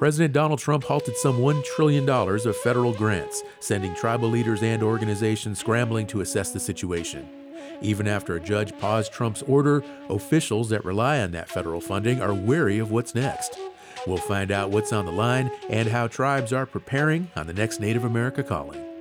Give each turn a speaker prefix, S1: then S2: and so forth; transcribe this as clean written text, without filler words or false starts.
S1: President Donald Trump halted some $1 trillion of federal grants, sending tribal leaders and organizations scrambling to assess the situation. Even after a judge paused Trump's order, officials that rely on that federal funding are wary of what's next. We'll find out what's on the line and how tribes are preparing on the next Native America Calling.